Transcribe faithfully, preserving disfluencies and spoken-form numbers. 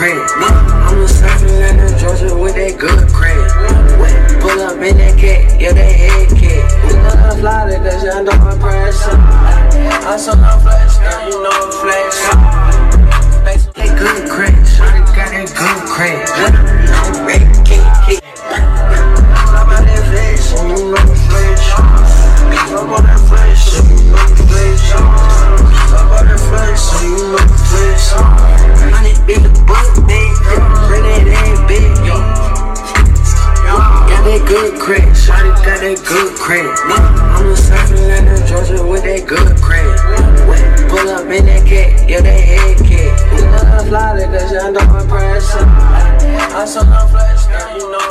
credit. I'm a surfing in Georgia with that good credit. Pull up in that cat, yeah, that head cat. You know I'm fly cause you know my pressure. I saw no flash, now you know I'm flashing. That good credit, shawty got that good credit. I'm ready, kick, kick. Stop out that flesh, and you know I'm flesh. Stop on that flesh, and you know I'm flesh. Stop on that flesh, and you know I'm flesh. Money in the book, big, really it ain't big. Got that good credit, shawty got that good credit. I'm a surfing in Georgia with that good credit. Pull up in that cat, yeah, that head cat. You know I'm fly cause you know my pressure. I saw no flash, now you know